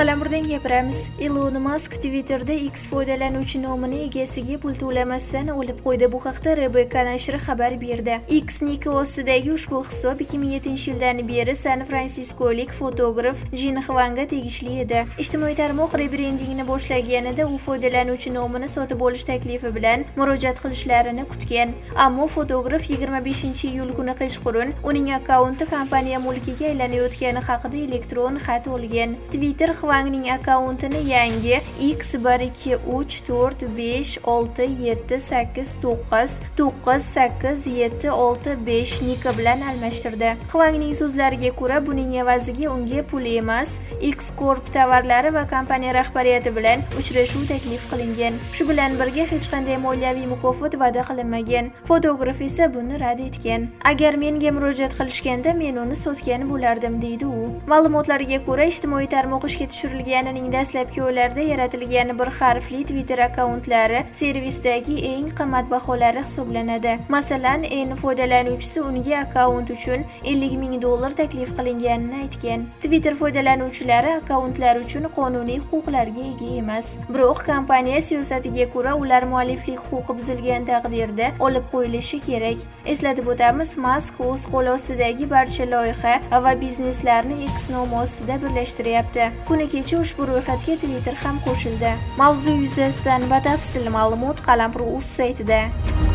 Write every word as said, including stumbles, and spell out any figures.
Qalamurdan gapiramiz. Elon Musk Twitterda X foydalanuvchi nomini egasiga pul to'lamasdan olib qo'ydi. Bu haqda Rebecca nashri xabar berdi. X niki ostidagi ushbu hisob ikki ming yettinchi yildan beri San Fransiskolik fotograf Jin Hwangga tegishli edi. Ijtimoiy tarmoq rebrendingni boshlaganida u foydalanuvchi nomini sotib olish taklifi bilan murojaat qilishlarini kutgan. Ammo fotograf yigirma beshinchi iyul kuni kechqurun uning akkaunti kompaniya mulkiga aylanayotgani haqida elektron xat olgan. Twitter Hwangning akkauntini yangi X bir ikki uch to'rt besh olti yetti sakkiz to'qqiz to'qqiz sakkiz yetti olti besh niki bilan almashtirdi. Hwangning so'zlariga ko'ra, buning evaziga unga pul emas, X Corp tovarlari va kompaniya rahbariyati bilan uchrashuv taklif qilingan. Shu bilan birga hech qanday moliyaviy mukofot va'da qilinmagan. Fotograf esa buni rad etgan. Agar menga murojaat qilishganda men uni sotgan bo'lardim, deydi u. Ma'lumotlarga ko'ra, ijtimoiy tarmoq ishga tushirilganining dastlabki oylarida yaratilgan bir harfli Twitter akkauntlari servisdagi eng qimmatbaholari hisoblanadi. Masalan, N foydalanuvchisi unga akkaunt uchun ellik ming dollar taklif qilinganini aytgan. Twitter foydalanuvchilari akkauntlar uchun qonuniy huquqlarga ega emas. Biroq kompaniya siyosatiga ko'ra ular mualliflik huquqi buzilgan taqdirda olib qo'yilishi kerak. Eslatib o'tamiz, Musk o'z qo'l ostidagi barcha loyiha va bizneslarni X nomi ostida birlashtiryapti. Kuni kecha ushbu ro'yxatga Twitter ham qo'shildi. Mavzu yuzasidan batafsil ma'lumot Qalampir.uz saytida.